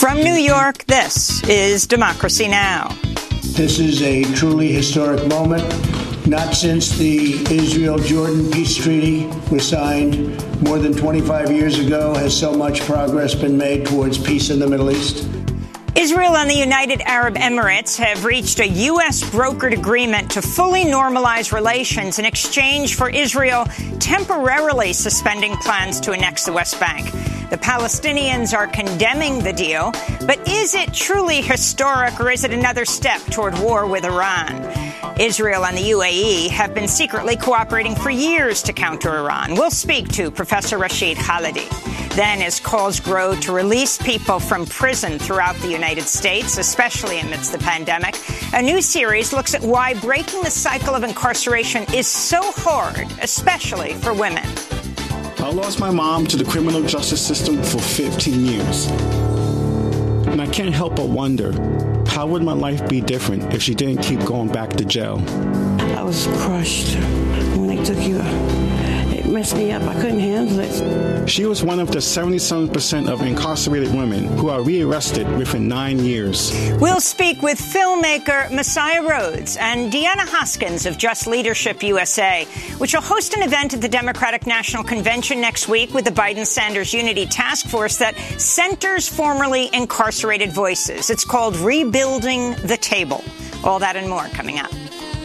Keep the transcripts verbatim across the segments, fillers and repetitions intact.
From New York, this is Democracy Now! This is a truly historic moment. Not since the Israel-Jordan peace treaty was signed more than twenty-five years ago has so much progress been made towards peace in the Middle East. Israel and the United Arab Emirates have reached a U S brokered agreement to fully normalize relations in exchange for Israel temporarily suspending plans to annex the West Bank. The Palestinians are condemning the deal, but is it truly historic, or is it another step toward war with Iran? Israel and the U A E have been secretly cooperating for years to counter Iran. We'll speak to Professor Rashid Khalidi. Then, as calls grow to release people from prison throughout the United States, especially amidst the pandemic, a new series looks at why breaking the cycle of incarceration is so hard, especially for women. I lost my mom to the criminal justice system for fifteen years. And I can't help but wonder, how would my life be different if she didn't keep going back to jail? I was crushed when they took you. It messed me up. I couldn't handle it. She was one of the seventy-seven percent of incarcerated women who are rearrested within nine years. We'll speak with filmmaker Messiah Rhodes and Deanna Hoskins of Just Leadership U S A, which will host an event at the Democratic National Convention next week with the Biden-Sanders Unity Task Force that centers formerly incarcerated voices. It's called Rebuilding the Table. All that and more coming up.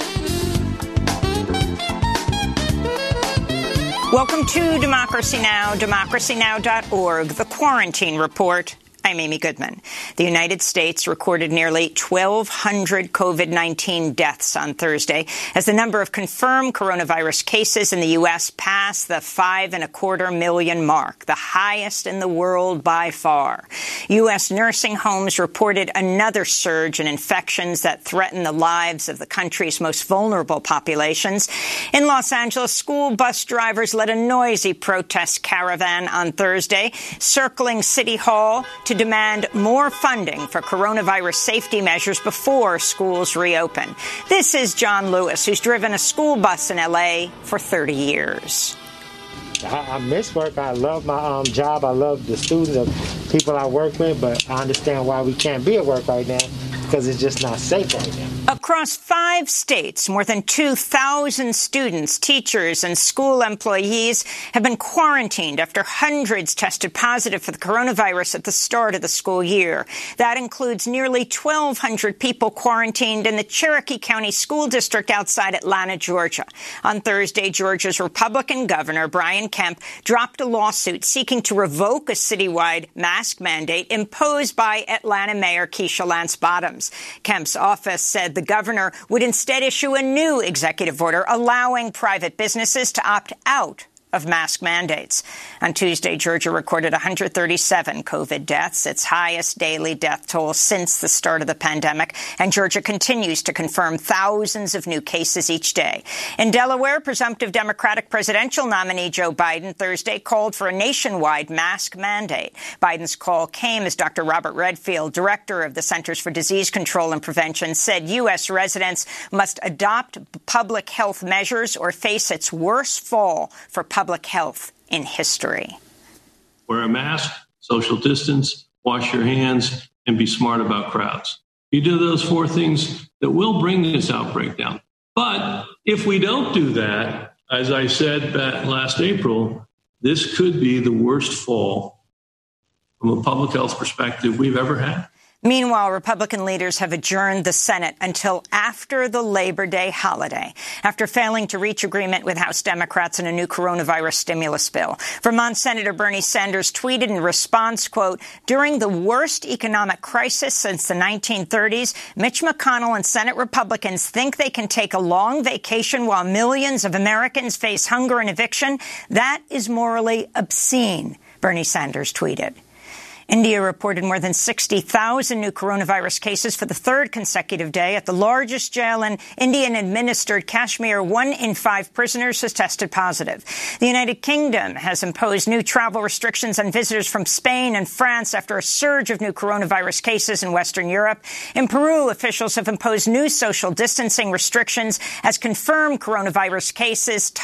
Welcome to Democracy Now!, democracy now dot org, the Quarantine Report. I'm Amy Goodman. The United States recorded nearly twelve hundred COVID nineteen deaths on Thursday as the number of confirmed coronavirus cases in the U S passed the five and a quarter million mark, the highest in the world by far. U S nursing homes reported another surge in infections that threaten the lives of the country's most vulnerable populations. In Los Angeles, school bus drivers led a noisy protest caravan on Thursday, circling City Hall to demand more funding for coronavirus safety measures before schools reopen. This is John Lewis, who's driven a school bus in L A for thirty years. I, I miss work. I love my um, job. I love the students, the people I work with, but I understand why we can't be at work right now, because it's just not safe right now. Across five states, more than two thousand students, teachers, and school employees have been quarantined after hundreds tested positive for the coronavirus at the start of the school year. That includes nearly twelve hundred people quarantined in the Cherokee County School District outside Atlanta, Georgia. On Thursday, Georgia's Republican governor, Brian Kemp, dropped a lawsuit seeking to revoke a citywide mask mandate imposed by Atlanta Mayor Keisha Lance Bottoms. Kemp's office said the governor would instead issue a new executive order allowing private businesses to opt out of mask mandates. On Tuesday, Georgia recorded one hundred thirty-seven COVID deaths, its highest daily death toll since the start of the pandemic, and Georgia continues to confirm thousands of new cases each day. In Delaware, presumptive Democratic presidential nominee Joe Biden Thursday called for a nationwide mask mandate. Biden's call came as Doctor Robert Redfield, director of the Centers for Disease Control and Prevention, said U S residents must adopt public health measures or face its worst fall for public public health in history. Wear a mask, social distance, wash your hands, and be smart about crowds. You do those four things that will bring this outbreak down. But if we don't do that, as I said back last April, this could be the worst fall from a public health perspective we've ever had. Meanwhile, Republican leaders have adjourned the Senate until after the Labor Day holiday, after failing to reach agreement with House Democrats on a new coronavirus stimulus bill. Vermont Senator Bernie Sanders tweeted in response, quote, "During the worst economic crisis since the nineteen thirties, Mitch McConnell and Senate Republicans think they can take a long vacation while millions of Americans face hunger and eviction. That is morally obscene," Bernie Sanders tweeted. India reported more than sixty thousand new coronavirus cases for the third consecutive day. At the largest jail in Indian-administered Kashmir, one in five prisoners has tested positive. The United Kingdom has imposed new travel restrictions on visitors from Spain and France after a surge of new coronavirus cases in Western Europe. In Peru, officials have imposed new social distancing restrictions as confirmed coronavirus cases top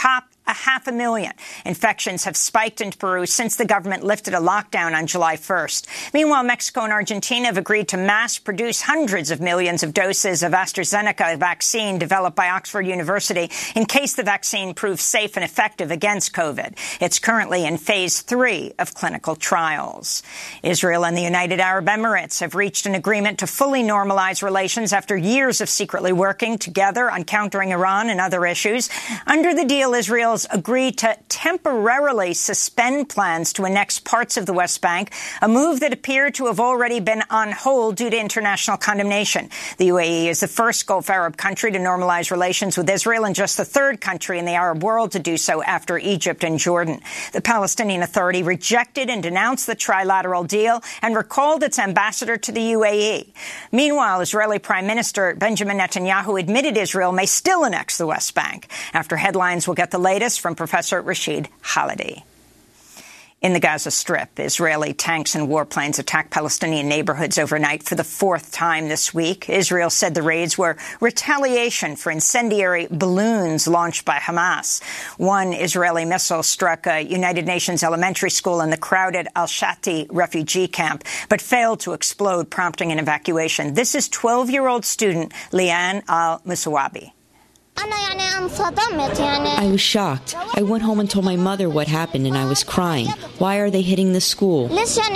a half a million. Infections have spiked in Peru since the government lifted a lockdown on July first. Meanwhile, Mexico and Argentina have agreed to mass produce hundreds of millions of doses of AstraZeneca vaccine developed by Oxford University in case the vaccine proves safe and effective against COVID. It's currently in phase three of clinical trials. Israel and the United Arab Emirates have reached an agreement to fully normalize relations after years of secretly working together on countering Iran and other issues. Under the deal, Israel's agreed to temporarily suspend plans to annex parts of the West Bank, a move that appeared to have already been on hold due to international condemnation. The U A E is the first Gulf Arab country to normalize relations with Israel and just the third country in the Arab world to do so after Egypt and Jordan. The Palestinian Authority rejected and denounced the trilateral deal and recalled its ambassador to the U A E. Meanwhile, Israeli Prime Minister Benjamin Netanyahu admitted Israel may still annex the West Bank. After headlines, we'll get the latest from Professor Rashid Khalidi. In the Gaza Strip, Israeli tanks and warplanes attacked Palestinian neighborhoods overnight for the fourth time this week. Israel said the raids were retaliation for incendiary balloons launched by Hamas. One Israeli missile struck a United Nations elementary school in the crowded Al-Shati refugee camp, but failed to explode, prompting an evacuation. This is twelve-year-old student Lian Al-Musawabi. I was shocked. I went home and told my mother what happened, and I was crying. Why are they hitting the school?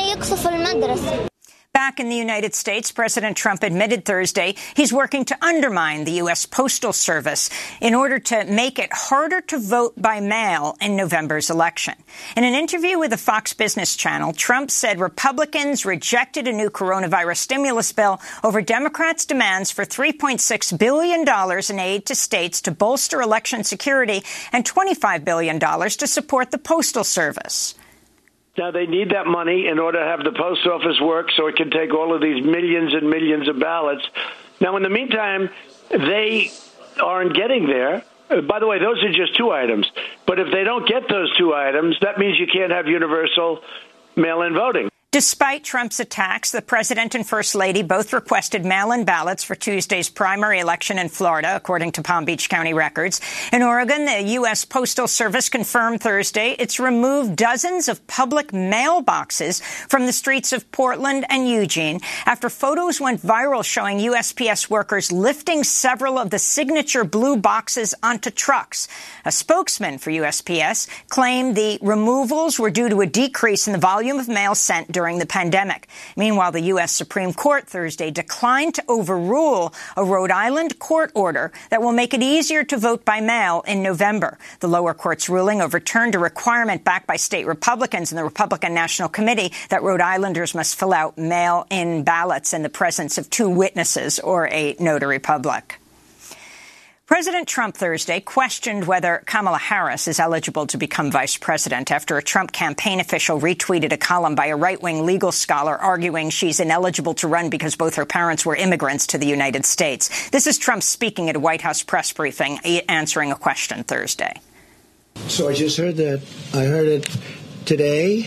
Back in the United States, President Trump admitted Thursday he's working to undermine the U S Postal Service in order to make it harder to vote by mail in November's election. In an interview with the Fox Business Channel, Trump said Republicans rejected a new coronavirus stimulus bill over Democrats' demands for three point six billion dollars in aid to states to bolster election security and twenty-five billion dollars to support the Postal Service. Now, they need that money in order to have the post office work so it can take all of these millions and millions of ballots. Now, in the meantime, they aren't getting there. Uh, by the way, those are just two items. But if they don't get those two items, that means you can't have universal mail-in voting. Despite Trump's attacks, the president and first lady both requested mail-in ballots for Tuesday's primary election in Florida, according to Palm Beach County records. In Oregon, the U S Postal Service confirmed Thursday it's removed dozens of public mailboxes from the streets of Portland and Eugene after photos went viral showing U S P S workers lifting several of the signature blue boxes onto trucks. A spokesman for U S P S claimed the removals were due to a decrease in the volume of mail sent during during the pandemic. Meanwhile, the U S Supreme Court Thursday declined to overrule a Rhode Island court order that will make it easier to vote by mail in November. The lower court's ruling overturned a requirement backed by state Republicans and the Republican National Committee that Rhode Islanders must fill out mail-in ballots in the presence of two witnesses or a notary public. President Trump Thursday questioned whether Kamala Harris is eligible to become vice president after a Trump campaign official retweeted a column by a right-wing legal scholar arguing she's ineligible to run because both her parents were immigrants to the United States. This is Trump speaking at a White House press briefing, answering a question Thursday. So I just heard that. I heard it today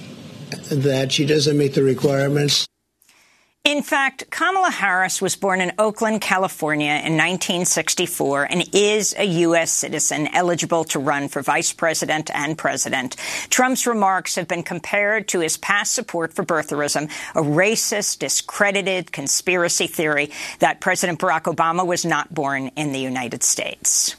that she doesn't meet the requirements. In fact, Kamala Harris was born in Oakland, California in nineteen sixty-four and is a U S citizen eligible to run for vice president and president. Trump's remarks have been compared to his past support for birtherism, a racist, discredited conspiracy theory that President Barack Obama was not born in the United States.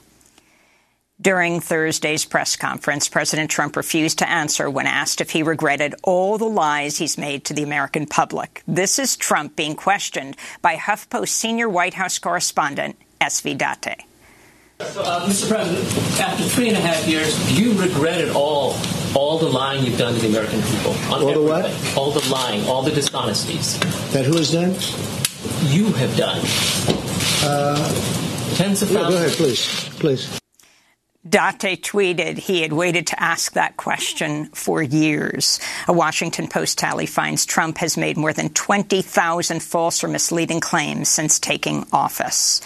During Thursday's press conference, President Trump refused to answer when asked if he regretted all the lies he's made to the American public. This is Trump being questioned by HuffPost senior White House correspondent S V Date. So, uh, Mister President, after three and a half years, do you regret it all, all the lying you've done to the American people? On all everything? the what? All the lying, all the dishonesties. That who has done? You have done. Uh, Tens of yeah, thousands. Go ahead, please, please. Date tweeted he had waited to ask that question for years. A Washington Post tally finds Trump has made more than twenty thousand false or misleading claims since taking office.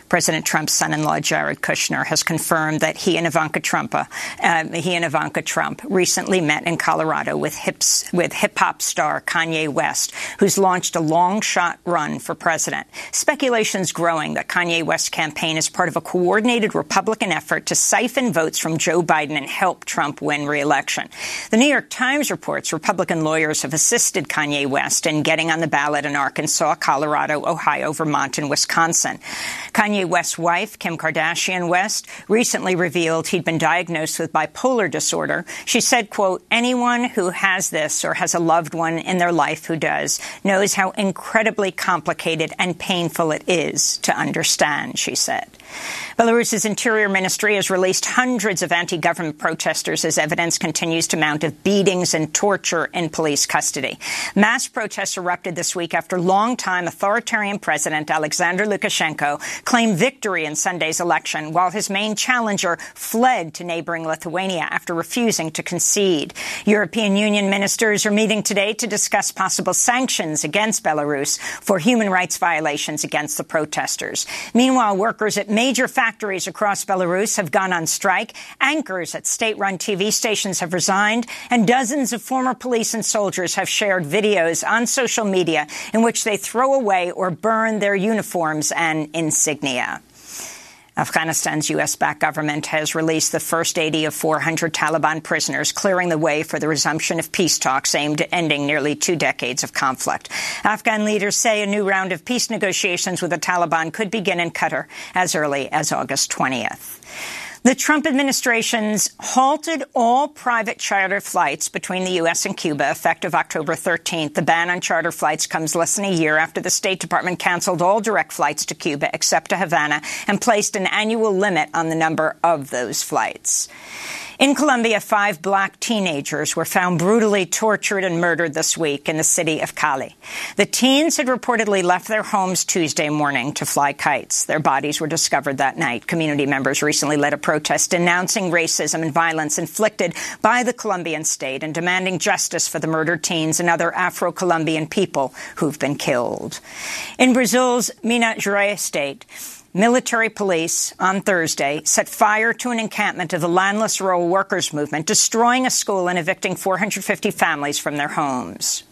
President Trump's son-in-law, Jared Kushner, has confirmed that he and Ivanka Trump, uh, he and Ivanka Trump recently met in Colorado with hips, with hip-hop star Kanye West, who's launched a long-shot run for president. Speculation's growing that Kanye West's campaign is part of a coordinated Republican effort to siphon votes from Joe Biden and help Trump win re-election. The New York Times reports Republican lawyers have assisted Kanye West in getting on the ballot in Arkansas, Colorado, Ohio, Vermont, and Wisconsin. Kanye West's wife, Kim Kardashian West, recently revealed he'd been diagnosed with bipolar disorder. She said, quote, anyone who has this or has a loved one in their life who does knows how incredibly complicated and painful it is to understand, she said. Belarus's Interior Ministry has released hundreds of anti-government protesters as evidence continues to mount of beatings and torture in police custody. Mass protests erupted this week after longtime authoritarian President Alexander Lukashenko claimed victory in Sunday's election, while his main challenger fled to neighboring Lithuania after refusing to concede. European Union ministers are meeting today to discuss possible sanctions against Belarus for human rights violations against the protesters. Meanwhile, workers at major factories across Belarus have gone on strike. Anchors at state-run T V stations have resigned, and dozens of former police and soldiers have shared videos on social media in which they throw away or burn their uniforms and insignia. Afghanistan's U S-backed government has released the first eighty of four hundred Taliban prisoners, clearing the way for the resumption of peace talks aimed at ending nearly two decades of conflict. Afghan leaders say a new round of peace negotiations with the Taliban could begin in Qatar as early as August twentieth. The Trump administration's halted all private charter flights between the U S and Cuba effective October thirteenth. The ban on charter flights comes less than a year after the State Department canceled all direct flights to Cuba except to Havana and placed an annual limit on the number of those flights. In Colombia, five black teenagers were found brutally tortured and murdered this week in the city of Cali. The teens had reportedly left their homes Tuesday morning to fly kites. Their bodies were discovered that night. Community members recently led a protest denouncing racism and violence inflicted by the Colombian state and demanding justice for the murdered teens and other Afro-Colombian people who've been killed. In Brazil's Minas Gerais state, military police on Thursday set fire to an encampment of the landless rural workers movement, destroying a school and evicting four hundred fifty families from their homes.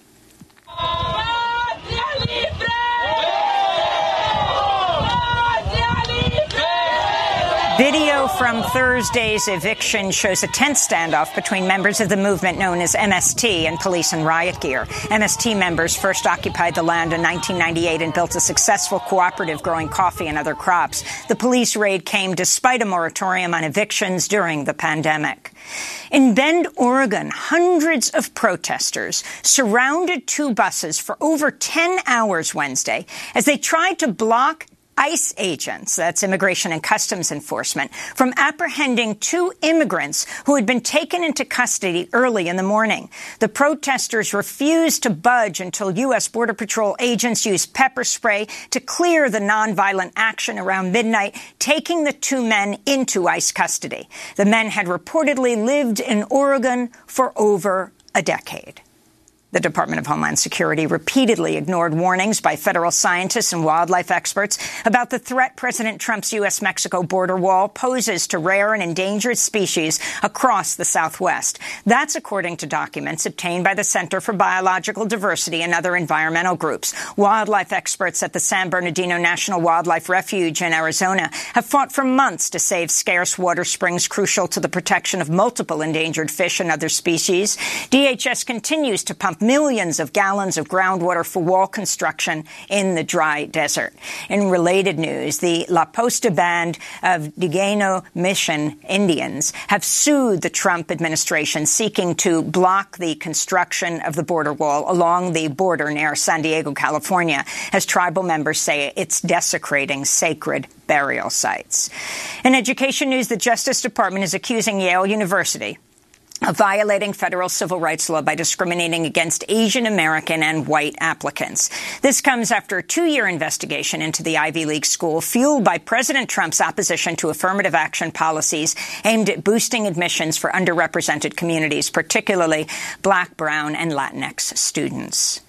Video from Thursday's eviction shows a tense standoff between members of the movement known as M S T and police in riot gear. M S T members first occupied the land in nineteen ninety-eight and built a successful cooperative growing coffee and other crops. The police raid came despite a moratorium on evictions during the pandemic. In Bend, Oregon, hundreds of protesters surrounded two buses for over ten hours Wednesday as they tried to block ICE agents, that's Immigration and Customs Enforcement, from apprehending two immigrants who had been taken into custody early in the morning. The protesters refused to budge until U S Border Patrol agents used pepper spray to clear the nonviolent action around midnight, taking the two men into ICE custody. The men had reportedly lived in Oregon for over a decade. The Department of Homeland Security repeatedly ignored warnings by federal scientists and wildlife experts about the threat President Trump's U S Mexico border wall poses to rare and endangered species across the Southwest. That's according to documents obtained by the Center for Biological Diversity and other environmental groups. Wildlife experts at the San Bernardino National Wildlife Refuge in Arizona have fought for months to save scarce water springs crucial to the protection of multiple endangered fish and other species. D H S continues to pump millions of gallons of groundwater for wall construction in the dry desert. In related news, the La Posta Band of Digueño Mission Indians have sued the Trump administration, seeking to block the construction of the border wall along the border near San Diego, California, as tribal members say it's desecrating sacred burial sites. In education news, the Justice Department is accusing Yale University of violating federal civil rights law by discriminating against Asian American and white applicants. This comes after a two-year investigation into the Ivy League school fueled by President Trump's opposition to affirmative action policies aimed at boosting admissions for underrepresented communities, particularly Black, Brown, and Latinx students.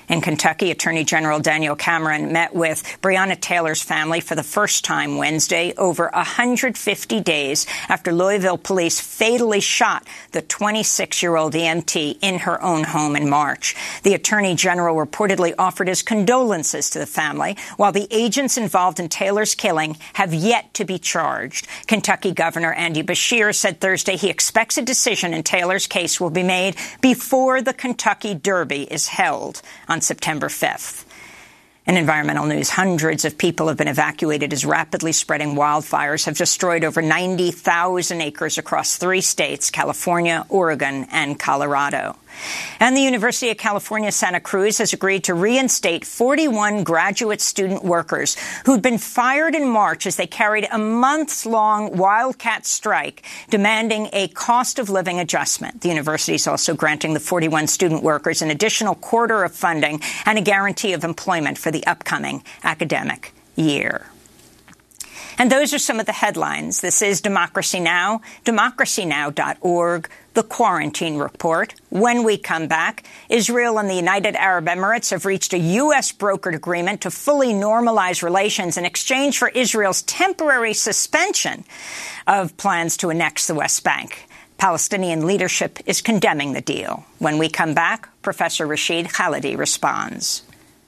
In Kentucky, Attorney General Daniel Cameron met with Breonna Taylor's family for the first time Wednesday, over one hundred fifty days after Louisville police fatally shot the twenty-six-year-old E M T in her own home in March. The Attorney General reportedly offered his condolences to the family, while the agents involved in Taylor's killing have yet to be charged. Kentucky Governor Andy Beshear said Thursday he expects a decision in Taylor's case will be made before the Kentucky Derby is held on September fifth. In environmental news, hundreds of people have been evacuated as rapidly spreading wildfires have destroyed over ninety thousand acres across three states, California, Oregon, and Colorado. And the University of California, Santa Cruz has agreed to reinstate forty-one graduate student workers who'd been fired in March as they carried a months-long wildcat strike demanding a cost of living adjustment. The university is also granting the forty-one student workers an additional quarter of funding and a guarantee of employment for the upcoming academic year. And those are some of the headlines. This is Democracy Now!, democracy now dot org, The Quarantine Report. When we come back, Israel and the United Arab Emirates have reached a U S brokered agreement to fully normalize relations in exchange for Israel's temporary suspension of plans to annex the West Bank. Palestinian leadership is condemning the deal. When we come back, Professor Rashid Khalidi responds.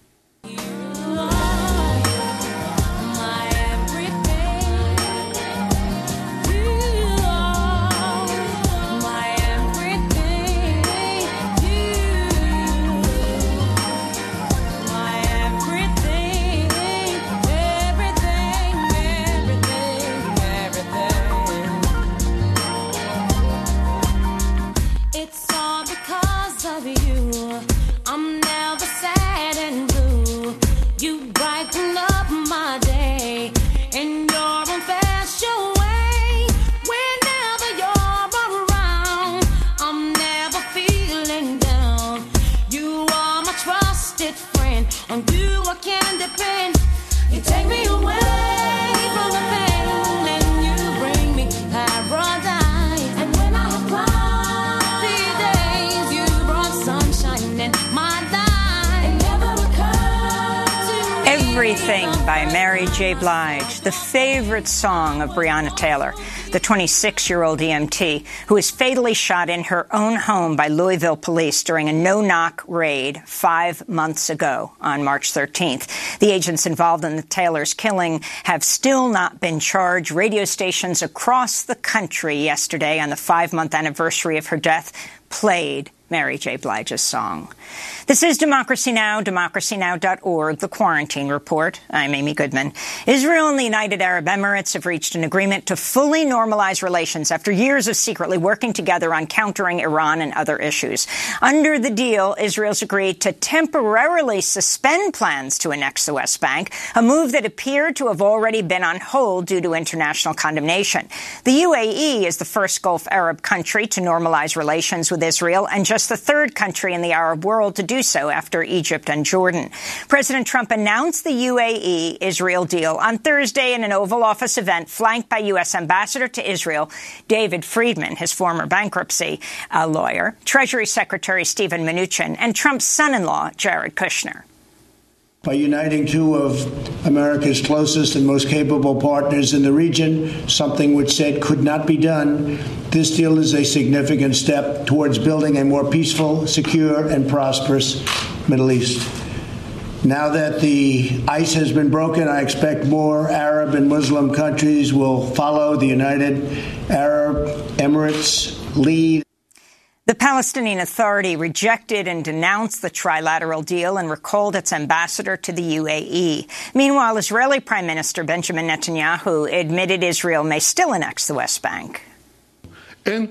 Everything by Mary J. Blige, the favorite song of Breonna Taylor, the twenty-six-year-old E M T who was fatally shot in her own home by Louisville police during a no-knock raid five months ago on March thirteenth. The agents involved in the Taylor's killing have still not been charged. Radio stations across the country yesterday on the five-month anniversary of her death played Mary J. Blige's song. This is Democracy Now!, democracy now dot org, The Quarantine Report. I'm Amy Goodman. Israel and the United Arab Emirates have reached an agreement to fully normalize relations after years of secretly working together on countering Iran and other issues. Under the deal, Israel's agreed to temporarily suspend plans to annex the West Bank, a move that appeared to have already been on hold due to international condemnation. The U A E is the first Gulf Arab country to normalize relations with Israel and just the third country in the Arab world to do so after Egypt and Jordan. President Trump announced the U A E-Israel deal on Thursday in an Oval Office event flanked by U S Ambassador to Israel David Friedman, his former bankruptcy uh, lawyer, Treasury Secretary Steven Mnuchin, and Trump's son-in-law, Jared Kushner. By uniting two of America's closest and most capable partners in the region, something which said could not be done, this deal is a significant step towards building a more peaceful, secure, and prosperous Middle East. Now that the ice has been broken, I expect more Arab and Muslim countries will follow the United Arab Emirates lead. The Palestinian Authority rejected and denounced the trilateral deal and recalled its ambassador to the U A E. Meanwhile, Israeli Prime Minister Benjamin Netanyahu admitted Israel may still annex the West Bank. There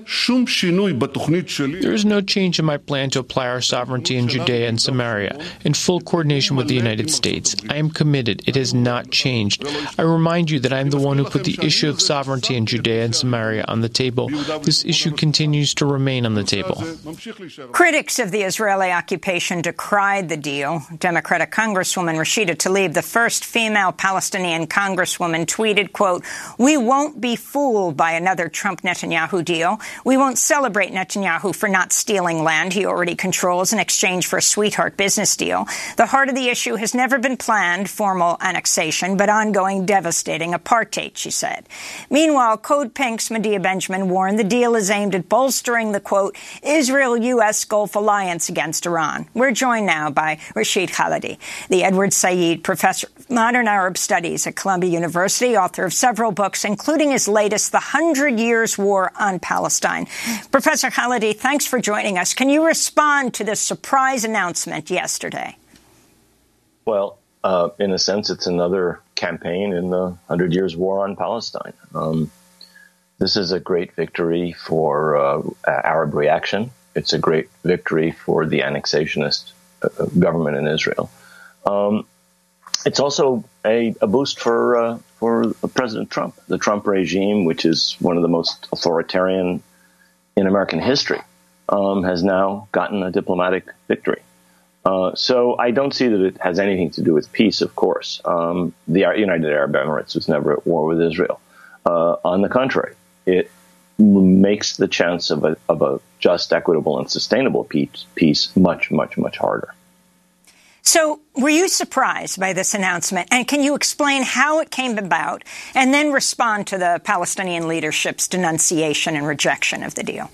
is no change in my plan to apply our sovereignty in Judea and Samaria, in full coordination with the United States. I am committed. It has not changed. I remind you that I am the one who put the issue of sovereignty in Judea and Samaria on the table. This issue continues to remain on the table. Critics of the Israeli occupation decried the deal. Democratic Congresswoman Rashida Tlaib, the first female Palestinian congresswoman, tweeted, quote, "We won't be fooled by another Trump-Netanyahu deal. deal. We won't celebrate Netanyahu for not stealing land he already controls in exchange for a sweetheart business deal. The heart of the issue has never been planned formal annexation, but ongoing devastating apartheid, she said. Meanwhile, Code Pink's Medea Benjamin warned the deal is aimed at bolstering the, quote, Israel-U S Gulf alliance against Iran. We're joined now by Rashid Khalidi, the Edward Said Professor of Modern Arab Studies at Columbia University, author of several books, including his latest, The Hundred Years' War on Palestine. Professor Khalidi, thanks for joining us. Can you respond to this surprise announcement yesterday? Well, uh, in a sense, it's another campaign in the Hundred Years' War on Palestine. Um, this is a great victory for uh, Arab reaction. It's a great victory for the annexationist uh, government in Israel. Um, it's also a, a boost for uh, for President Trump. The Trump regime, which is one of the most authoritarian in American history, um, has now gotten a diplomatic victory. Uh, so I don't see that it has anything to do with peace, of course. Um, the United Arab Emirates was never at war with Israel. Uh, on the contrary, it makes the chance of a, of a just, equitable, and sustainable peace, peace much, much, much harder. So were you surprised by this announcement? And can you explain how it came about and then respond to the Palestinian leadership's denunciation and rejection of the deal?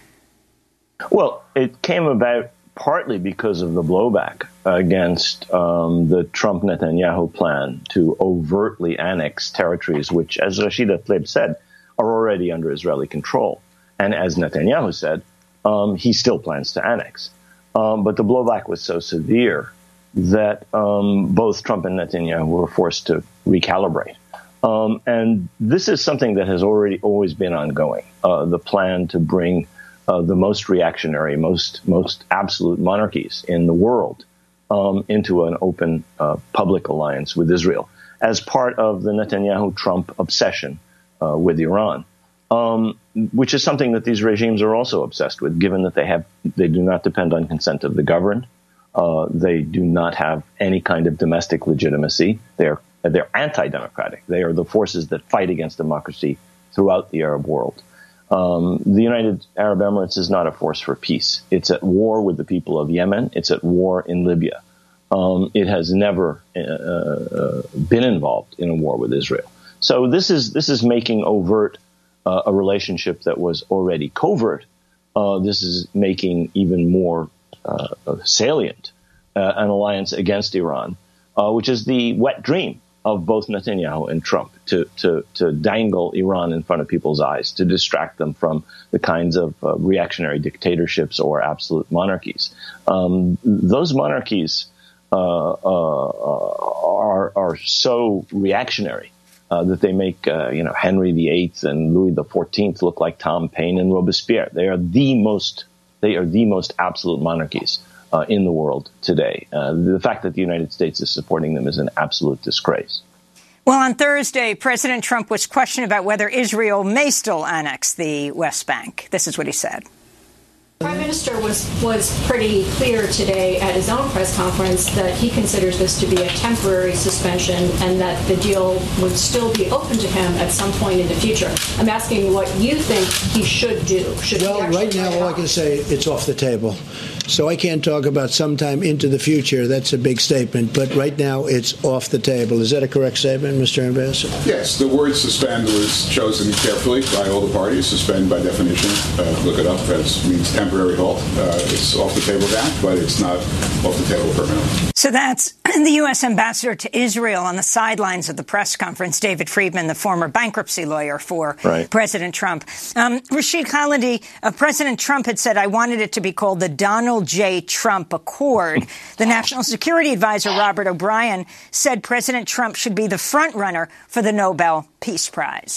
Well, it came about partly because of the blowback against um, the Trump-Netanyahu plan to overtly annex territories which, as Rashida Tlaib said, are already under Israeli control. And as Netanyahu said, um, he still plans to annex. Um, but the blowback was so severe that um, both Trump and Netanyahu were forced to recalibrate. Um, and this is something that has already always been ongoing, uh, the plan to bring uh, the most reactionary, most most absolute monarchies in the world um, into an open uh, public alliance with Israel as part of the Netanyahu-Trump obsession uh, with Iran, um, which is something that these regimes are also obsessed with, given that they have they do not depend on consent of the governed. Uh, they do not have any kind of domestic legitimacy. They're they're anti-democratic. They are the forces that fight against democracy throughout the Arab world. Um, the United Arab Emirates is not a force for peace. It's at war with the people of Yemen. It's at war in Libya. Um, it has never uh, uh, been involved in a war with Israel. So this is this is making overt uh, a relationship that was already covert. Uh, this is making even more Uh, salient, uh, an alliance against Iran, uh, which is the wet dream of both Netanyahu and Trump, to, to, to dangle Iran in front of people's eyes, to distract them from the kinds of uh, reactionary dictatorships or absolute monarchies. Um, those monarchies uh, uh, are, are so reactionary uh, that they make, uh, you know, Henry the Eighth and Louis the Fourteenth look like Tom Paine and Robespierre. They are the most They are the most absolute monarchies uh, in the world today. Uh, the fact that the United States is supporting them is an absolute disgrace. Well, on Thursday, President Trump was questioned about whether Israel may still annex the West Bank. This is what he said. The Prime Minister was, was pretty clear today at his own press conference that he considers this to be a temporary suspension and that the deal would still be open to him at some point in the future. I'm asking what you think he should do. Should well, he right now, all I can say, it's off the table. So I can't talk about sometime into the future. That's a big statement. But right now, it's off the table. Is that a correct statement, Mister Ambassador? Yes. The word suspend was chosen carefully by all the parties. Suspend, by definition, uh, look it up, that means temporary halt. Uh, it's off the table now, but it's not off the table permanently. So that's the U S ambassador to Israel on the sidelines of the press conference, David Friedman, the former bankruptcy lawyer for right. President Trump. Um, Rashid Khalidi, uh, President Trump had said, I wanted it to be called the Donald J. Trump Accord. The National Security Advisor, Robert O'Brien, said President Trump should be the front runner for the Nobel Peace Prize.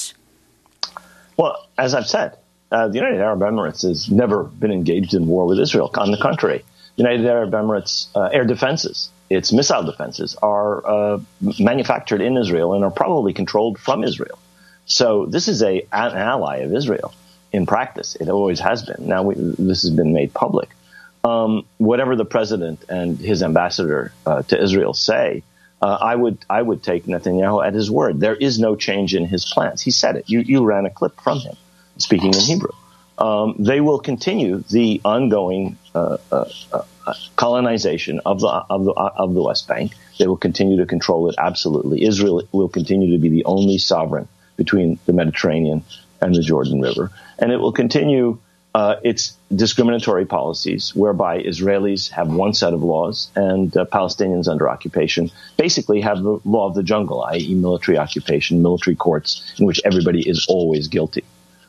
Well, as I've said, uh, the United Arab Emirates has never been engaged in war with Israel. On the contrary, the United Arab Emirates uh, air defenses, its missile defenses, are uh, manufactured in Israel and are probably controlled from Israel. So this is a, an ally of Israel in practice. It always has been. Now we, this has been made public. Um, whatever the president and his ambassador uh, to Israel say, uh, I would I would take Netanyahu at his word. There is no change in his plans. He said it. You, you ran a clip from him speaking in Hebrew. um, they will continue the ongoing uh, uh, uh, colonization of the of the of the West Bank. They will continue to control it absolutely. Israel will continue to be the only sovereign between the Mediterranean and the Jordan River, and it will continue uh, its discriminatory policies, whereby Israelis have one set of laws and uh, Palestinians under occupation basically have the law of the jungle, that is military occupation, military courts, in which everybody is always guilty,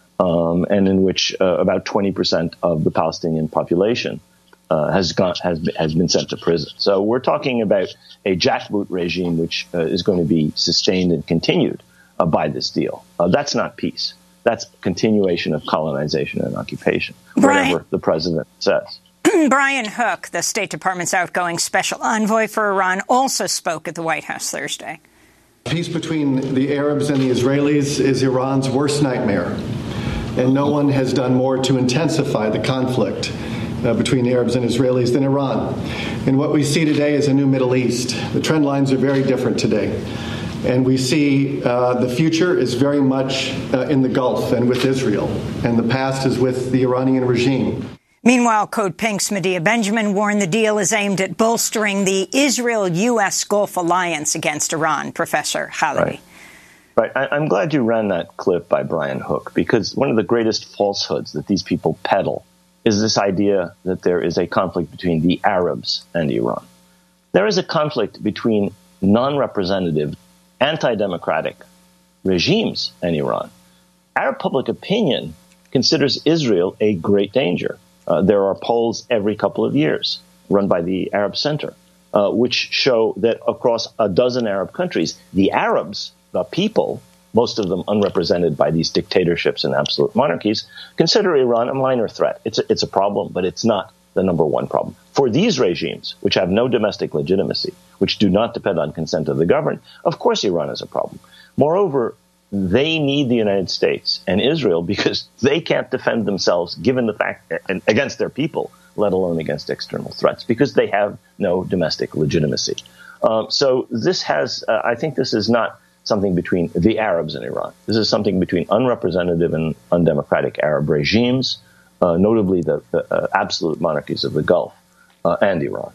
um, and in which uh, about twenty percent of the Palestinian population uh, has gone has has been sent to prison. So we're talking about a jackboot regime which uh, is going to be sustained and continued uh, by this deal. Uh, that's not peace. That's continuation of colonization and occupation, Brian, whatever the president says. Brian Hook, the State Department's outgoing special envoy for Iran, also spoke at the White House Thursday. Peace between the Arabs and the Israelis is Iran's worst nightmare, and no one has done more to intensify the conflict uh, between the Arabs and Israelis than Iran. And what we see today is a new Middle East. The trend lines are very different today. And we see uh, the future is very much uh, in the Gulf and with Israel, and the past is with the Iranian regime. Meanwhile, Code Pink's Medea Benjamin warned the deal is aimed at bolstering the Israel-U S Gulf alliance against Iran. Professor Halaby. Right. right. I- I'm glad you ran that clip by Brian Hook, because one of the greatest falsehoods that these people peddle is this idea that there is a conflict between the Arabs and Iran. There is a conflict between non-representative, anti-democratic regimes in Iran. Arab public opinion considers Israel a great danger. Uh, there are polls every couple of years run by the Arab Center, uh, which show that across a dozen Arab countries, the Arabs, the people, most of them unrepresented by these dictatorships and absolute monarchies, consider Iran a minor threat. It's a, it's a problem, but it's not the number one problem. For these regimes, which have no domestic legitimacy, which do not depend on consent of the governed, of course Iran is a problem. Moreover, they need the United States and Israel because they can't defend themselves given the fact and against their people, let alone against external threats, because they have no domestic legitimacy. Um, so this has, uh, I think this is not something between the Arabs and Iran. This is something between unrepresentative and undemocratic Arab regimes, uh, notably the, the uh, absolute monarchies of the Gulf uh, and Iran.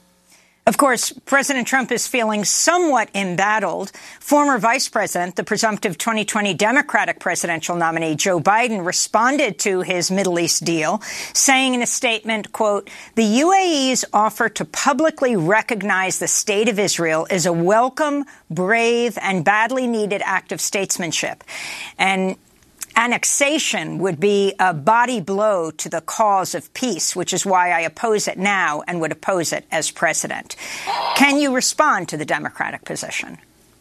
Of course, President Trump is feeling somewhat embattled. Former Vice President, the presumptive twenty twenty Democratic presidential nominee Joe Biden, responded to his Middle East deal, saying in a statement, quote, "The U A E's offer to publicly recognize the State of Israel is a welcome, brave, and badly needed act of statesmanship. And annexation would be a body blow to the cause of peace, which is why I oppose it now and would oppose it as president." Can you respond to the Democratic position?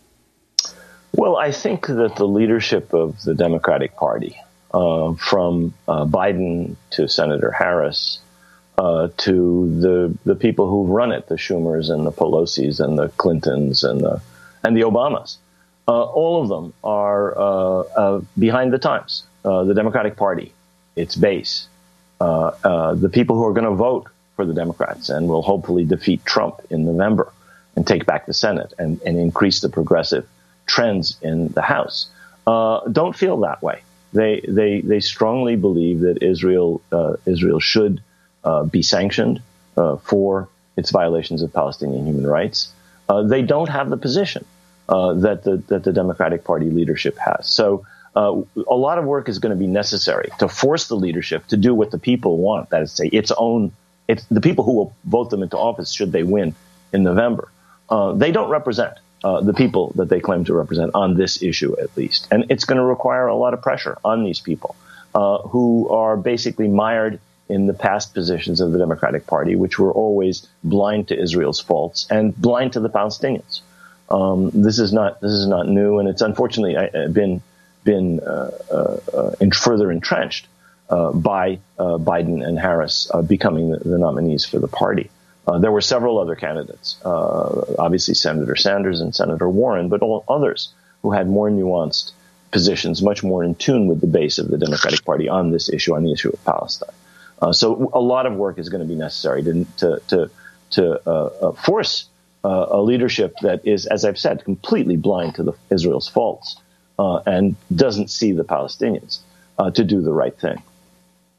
Well, I think that the leadership of the Democratic Party, uh, from uh, Biden to Senator Harris uh, to the the people who've run it, the Schumers and the Pelosi's and the Clintons and the and the Obamas, Uh, all of them are uh, uh, behind the times. Uh, the Democratic Party, its base, uh, uh, the people who are going to vote for the Democrats and will hopefully defeat Trump in November and take back the Senate and, and increase the progressive trends in the House, uh, don't feel that way. They they they strongly believe that Israel uh, Israel should uh, be sanctioned uh, for its violations of Palestinian human rights. Uh, they don't have the position Uh, that the that the Democratic Party leadership has. So uh, a lot of work is going to be necessary to force the leadership to do what the people want. That is to say, its own, it's the people who will vote them into office should they win in November. Uh, they don't represent uh, the people that they claim to represent on this issue, at least. And it's going to require a lot of pressure on these people uh, who are basically mired in the past positions of the Democratic Party, which were always blind to Israel's faults and blind to the Palestinians. Um, this is not this is not new, and it's unfortunately uh, been been uh, uh, in further entrenched uh, by uh, Biden and Harris uh, becoming the, the nominees for the party. Uh, there were several other candidates, uh, obviously Senator Sanders and Senator Warren, but all others who had more nuanced positions, much more in tune with the base of the Democratic Party on this issue, on the issue of Palestine. Uh, so a lot of work is going to be necessary to to to, to uh, uh, force Uh, a leadership that is, as I've said, completely blind to the, Israel's faults uh, and doesn't see the Palestinians uh, to do the right thing.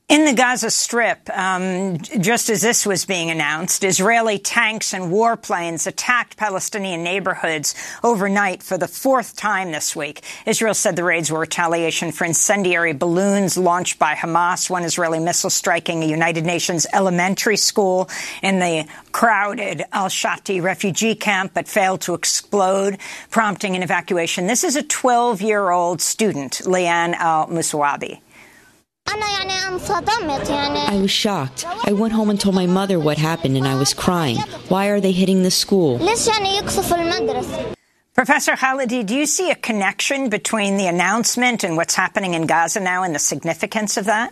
In the Gaza Strip, um, just as this was being announced, Israeli tanks and warplanes attacked Palestinian neighborhoods overnight for the fourth time this week. Israel said the raids were retaliation for incendiary balloons launched by Hamas, one Israeli missile striking a United Nations elementary school in the crowded Al-Shati refugee camp, but failed to explode, prompting an evacuation. This is a twelve-year-old student, Lian Al-Musawabi. I was shocked. I went home and told my mother what happened, and I was crying. Why are they hitting the school? Professor Khalidi, do you see a connection between the announcement and what's happening in Gaza now and the significance of that?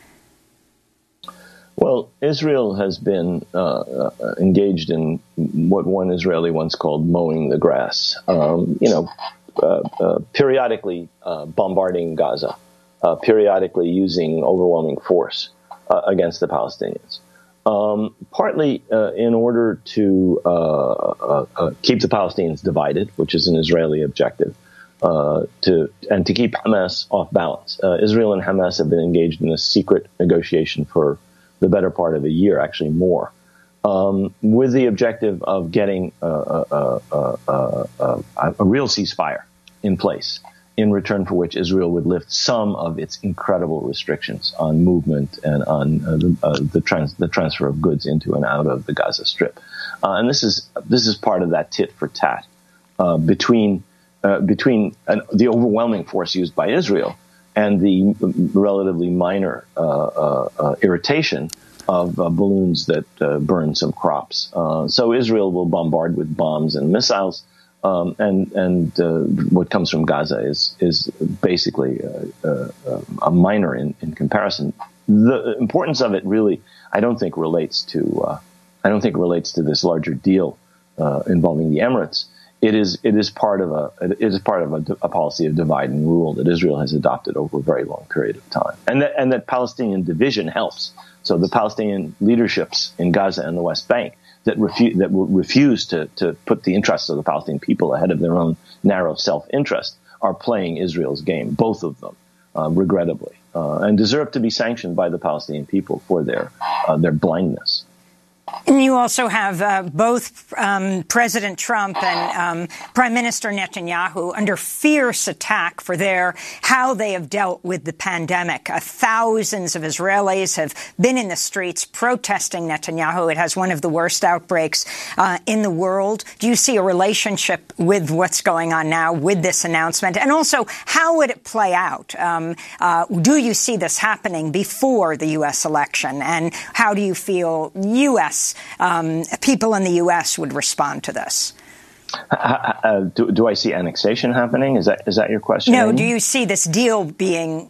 Well, Israel has been uh, engaged in what one Israeli once called mowing the grass, um, you know, uh, uh, periodically uh, bombarding Gaza. Uh, periodically using overwhelming force uh, against the Palestinians, um, partly uh, in order to uh, uh, uh, keep the Palestinians divided, which is an Israeli objective, uh, to and to keep Hamas off balance. Uh, Israel and Hamas have been engaged in a secret negotiation for the better part of a year, actually more, um, with the objective of getting uh, uh, uh, uh, uh, a real ceasefire in place, in return for which Israel would lift some of its incredible restrictions on movement and on uh, the, uh, the, trans- the transfer of goods into and out of the Gaza Strip. Uh, and this is this is part of that tit for tat uh, between uh, between an, the overwhelming force used by Israel and the relatively minor uh, uh, uh, irritation of uh, balloons that uh, burn some crops. Uh, so Israel will bombard with bombs and missiles. Um, and and uh, what comes from Gaza is is basically uh, uh, a minor in, in comparison. The importance of it really, I don't think relates to uh, I don't think relates to this larger deal uh, involving the Emirates. It is it is part of a it is part of a, a policy of divide and rule that Israel has adopted over a very long period of time, and that and that Palestinian division helps. So the Palestinian leaderships in Gaza and the West Bank that refuse that will refuse to to put the interests of the Palestinian people ahead of their own narrow self-interest are playing Israel's game, both of them, uh, regrettably, uh, and deserve to be sanctioned by the Palestinian people for their uh, their blindness. And you also have uh, both um, President Trump and um, Prime Minister Netanyahu under fierce attack for their how they have dealt with the pandemic. Uh, thousands of Israelis have been in the streets protesting Netanyahu. It has one of the worst outbreaks uh, in the world. Do you see a relationship with what's going on now with this announcement? And also, how would it play out? Um, uh, do you see this happening before the U S election? And how do you feel U S Um, people in the U S would respond to this? Uh, uh, do, do I see annexation happening? Is that is that your question? No. Do you see this deal being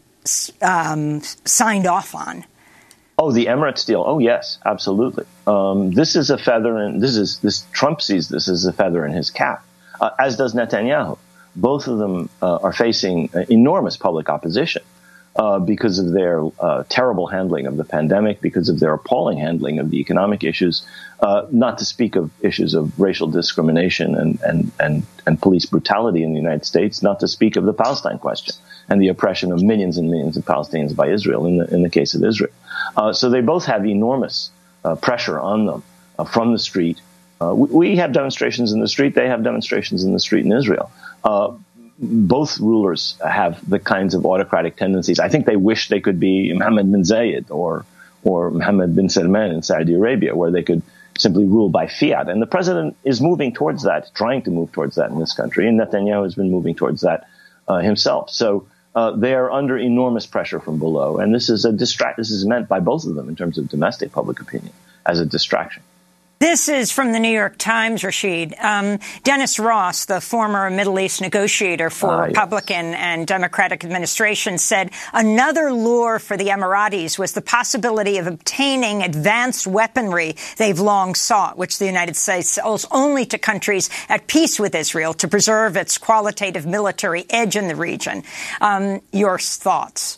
um, signed off on? Oh, the Emirates deal. Oh, yes, absolutely. Um, this is a feather in this is this Trump sees this as a feather in his cap, uh, as does Netanyahu. Both of them uh, are facing uh, enormous public opposition. Uh, because of their uh, terrible handling of the pandemic, because of their appalling handling of the economic issues, uh, not to speak of issues of racial discrimination and, and, and, and police brutality in the United States, not to speak of the Palestine question and the oppression of millions and millions of Palestinians by Israel in the, in the case of Israel. Uh, so they both have enormous uh, pressure on them uh, from the street. Uh, we, we have demonstrations in the street. They have demonstrations in the street in Israel. Uh, Both rulers have the kinds of autocratic tendencies. I think they wish they could be Mohammed bin Zayed or or Mohammed bin Salman in Saudi Arabia, where they could simply rule by fiat. And the president is moving towards that, trying to move towards that in this country. And Netanyahu has been moving towards that uh, himself. So uh, they are under enormous pressure from below. And this is a distract. This is meant by both of them in terms of domestic public opinion as a distraction. This is from the New York Times, Rashid. Um, Dennis Ross, the former Middle East negotiator for uh, Republican yes. and Democratic administration, said another lure for the Emiratis was the possibility of obtaining advanced weaponry they've long sought, which the United States sells only to countries at peace with Israel to preserve its qualitative military edge in the region. Um, your thoughts?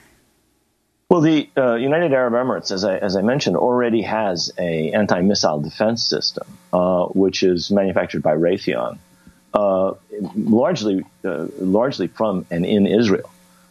Well, the uh, United Arab Emirates, as I, as I mentioned, already has a anti-missile defense system, uh, which is manufactured by Raytheon, uh, largely uh, largely from and in Israel.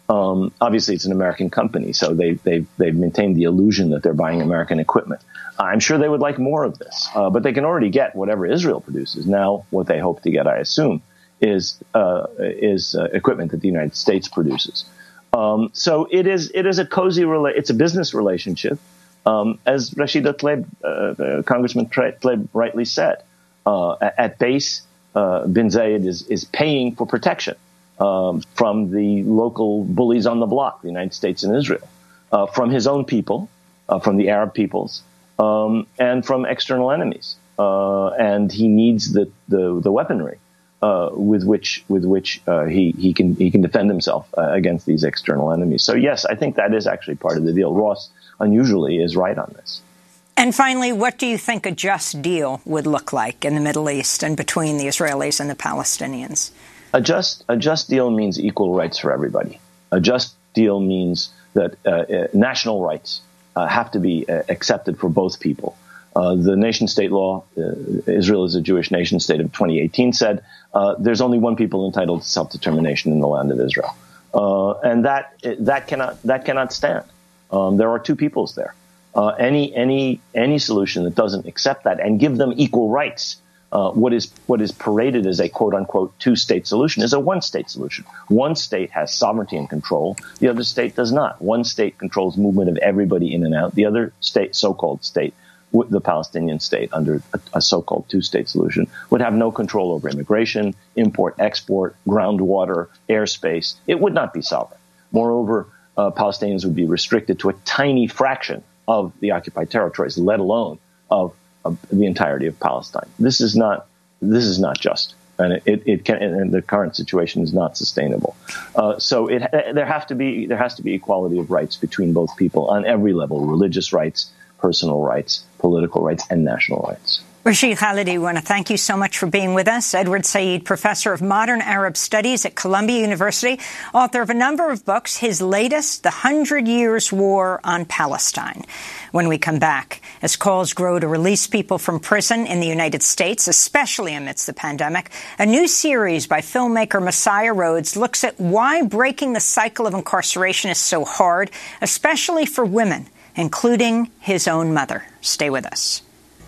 Um, obviously, it's an American company, so they, they've, they've maintained the illusion that they're buying American equipment. I'm sure they would like more of this, uh, but they can already get whatever Israel produces. Now, what they hope to get, I assume, is uh, is uh, equipment that the United States produces. Um, so it is it is a cozy rela- it's a business relationship, um, as Rashida Tlaib, uh, uh, Congressman Tlaib rightly said. Uh, at base, uh, bin Zayed is is paying for protection. Um, from the local bullies on the block, the United States and Israel, uh, from his own people, uh, from the Arab peoples, um, and from external enemies. Uh, and he needs the the, the weaponry uh, with which with which uh, he he can he can defend himself uh, against these external enemies. So yes, I think that is actually part of the deal. Ross, unusually, is right on this. And finally, what do you think a just deal would look like in the Middle East and between the Israelis and the Palestinians? A just, a just deal means equal rights for everybody. A just deal means that uh, uh, national rights uh, have to be uh, accepted for both people. Uh, the nation-state law, uh, Israel is a Jewish nation-state of twenty eighteen, said uh, there's only one people entitled to self-determination in the land of Israel, uh, and that that cannot that cannot stand. Um, there are two peoples there. Uh, any any any solution that doesn't accept that and give them equal rights. Uh, what is what is paraded as a quote-unquote two-state solution is a one-state solution. One state has sovereignty and control. The other state does not. One state controls movement of everybody in and out. The other state, so-called state, the Palestinian state, under a, a so-called two-state solution, would have no control over immigration, import, export, groundwater, airspace. It would not be sovereign. Moreover, uh, Palestinians would be restricted to a tiny fraction of the occupied territories, let alone of Of the entirety of Palestine. This is not this is not just, and it it can and the current situation is not sustainable. Uh, so it there have to be there has to be equality of rights between both people on every level: religious rights, personal rights, political rights, and national rights. Rashid Khalidi, we want to thank you so much for being with us. Edward Said, professor of modern Arab studies at Columbia University, author of a number of books, his latest, The Hundred Years' War on Palestine. When we come back, as calls grow to release people from prison in the United States, especially amidst the pandemic, a new series by filmmaker Messiah Rhodes looks at why breaking the cycle of incarceration is so hard, especially for women, including his own mother. Stay with us.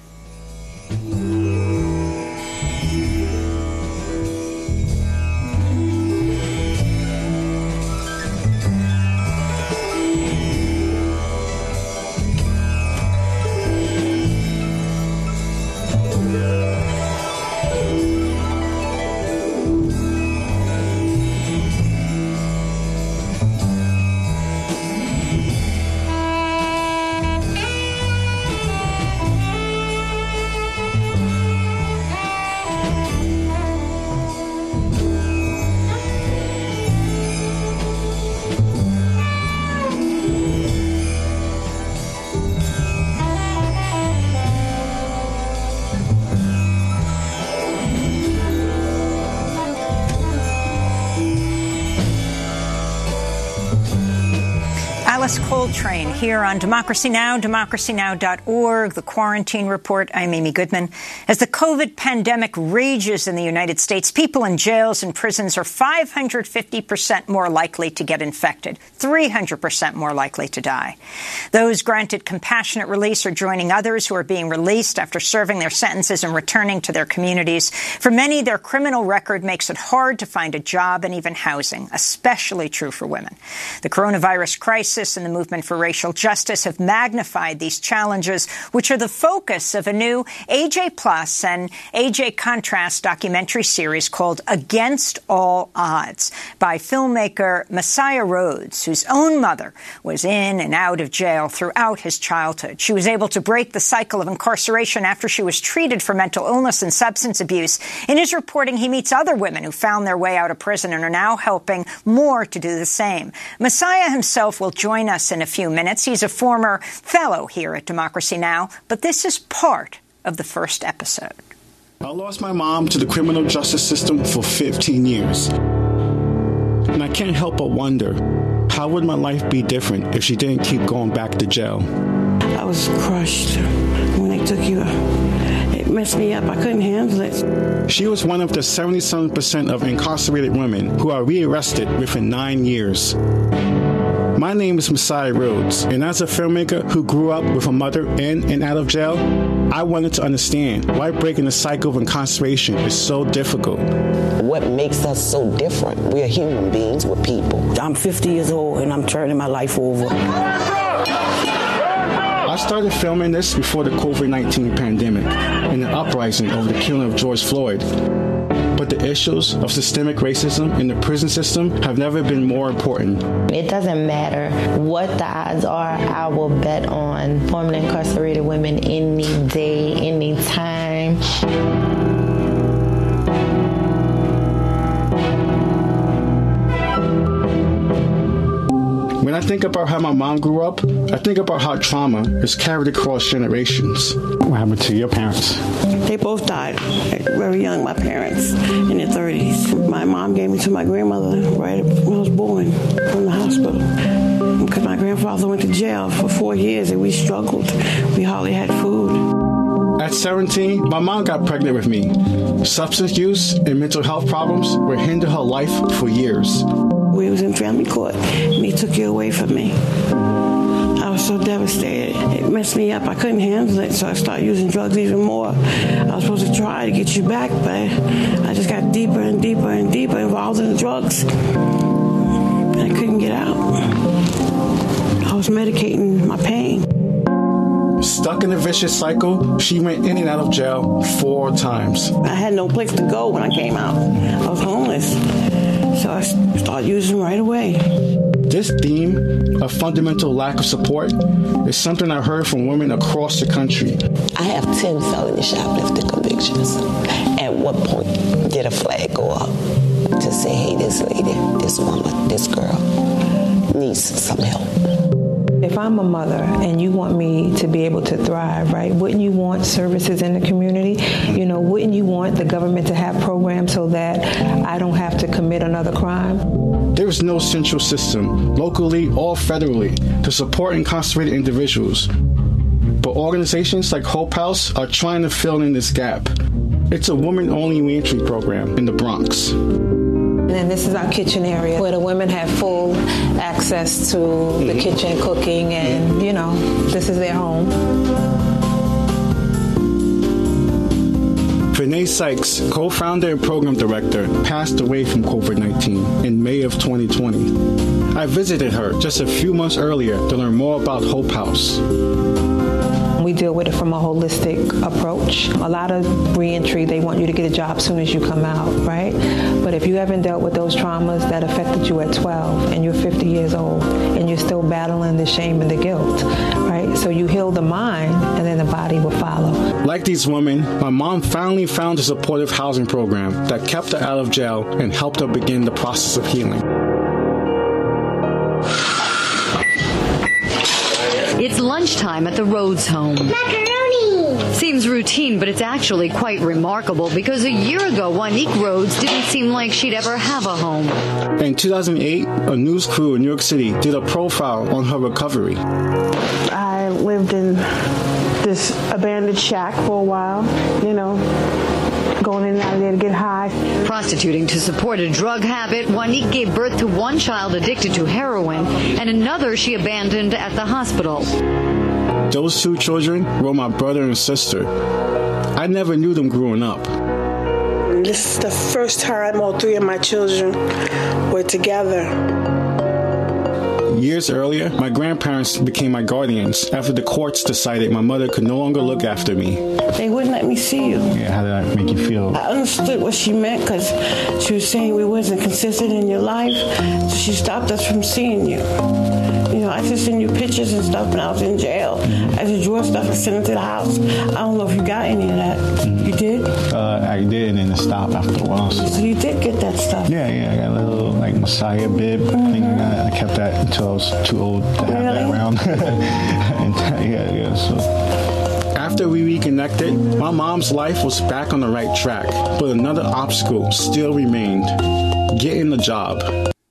Alice Coltrane here on Democracy Now!, democracy now dot org, The Quarantine Report. I'm Amy Goodman. As the COVID pandemic rages in the United States, people in jails and prisons are five hundred fifty percent more likely to get infected, three hundred percent more likely to die. Those granted compassionate release are joining others who are being released after serving their sentences and returning to their communities. For many, their criminal record makes it hard to find a job and even housing, especially true for women. The coronavirus crisis and the movement for racial justice have magnified these challenges, which are the focus of a new A J Plus and A J Contrast documentary series called Against All Odds by filmmaker Messiah Rhodes, whose own mother was in and out of jail throughout his childhood. She was able to break the cycle of incarceration after she was treated for mental illness and substance abuse. In his reporting, he meets other women who found their way out of prison and are now helping more to do the same. Messiah himself will join us in a few minutes. He's a former fellow here at Democracy Now!, but this is part of the first episode. I lost my mom to the criminal justice system for fifteen years. And I can't help but wonder, how would my life be different if she didn't keep going back to jail? I was crushed when they took you. It It messed me up. I couldn't handle it. She was one of the seventy-seven percent of incarcerated women who are rearrested within nine years. My name is Messiah Rhodes, and as a filmmaker who grew up with a mother in and out of jail, I wanted to understand why breaking the cycle of incarceration is so difficult. What makes us so different? We're human beings, we're people. I'm fifty years old and I'm turning my life over. I started filming this before the covid nineteen pandemic and the uprising over the killing of George Floyd. But the issues of systemic racism in the prison system have never been more important. It doesn't matter what the odds are, I will bet on formerly incarcerated women any day, any time. When I think about how my mom grew up, I think about how trauma is carried across generations. What happened to your parents? They both died very young, my parents, in their thirties. My mom gave me to my grandmother right when I was born from the hospital. Because my grandfather went to jail for four years and we struggled. We hardly had food. At seventeen, my mom got pregnant with me. Substance use and mental health problems were hindering her life for years. We was in family court, and he took you away from me. I was so devastated. It messed me up. I couldn't handle it, so I started using drugs even more. I was supposed to try to get you back, but I just got deeper and deeper and deeper involved in the drugs. I couldn't get out. I was medicating my pain. Stuck in a vicious cycle, she went in and out of jail four times. I had no place to go when I came out. I was homeless. So I started using right away. This theme of fundamental lack of support is something I heard from women across the country. I have ten felony shoplifting convictions. At what point did a flag go up to say, hey, this lady, this woman, this girl needs some help? If I'm a mother and you want me to be able to thrive, right, wouldn't you want services in the community? You know, wouldn't you want the government to have programs so that I don't have to commit another crime? There is no central system, locally or federally, to support incarcerated individuals. But organizations like Hope House are trying to fill in this gap. It's a woman-only reentry program in the Bronx. And this is our kitchen area where the women have full access to the mm-hmm. kitchen, cooking, and, you know, this is their home. Renee Sykes, co-founder and program director, passed away from covid nineteen in May of twenty twenty. I visited her just a few months earlier to learn more about Hope House. We deal with it from a holistic approach. A lot of reentry, they want you to get a job as soon as you come out, right? But if you haven't dealt with those traumas that affected you at twelve and you're fifty years old and you're still battling the shame and the guilt, right? So you heal the mind and then the body will follow. Like these women, my mom finally found a supportive housing program that kept her out of jail and helped her begin the process of healing. It's lunchtime at the Rhodes home. Macaroni! Seems routine, but it's actually quite remarkable because a year ago, Juanique Rhodes didn't seem like she'd ever have a home. In two thousand eight, a news crew in New York City did a profile on her recovery. I lived in this abandoned shack for a while, you know, going in and out of there to get high. Prostituting to support a drug habit, Juanique gave birth to one child addicted to heroin and another she abandoned at the hospital. Those two children were my brother and sister. I never knew them growing up. This is the first time all three of my children were together. Years earlier, my grandparents became my guardians after the courts decided my mother could no longer look after me. They wouldn't let me see you. Yeah, how did that make you feel? I understood what she meant because she was saying we wasn't consistent in your life, so she stopped us from seeing you. You know, I just send you pictures and stuff when I was in jail. I just draw stuff and send it to the house. I don't know if you got any of that. Mm-hmm. You did? Uh, I did, and then it stopped after a while. So. so you did get that stuff? Yeah, yeah. I got a little, like, Messiah bib mm-hmm. thing. I, got, I kept that until I was too old to have really? that around. and, yeah, yeah, so... After we reconnected, my mom's life was back on the right track, but another obstacle still remained: getting a job.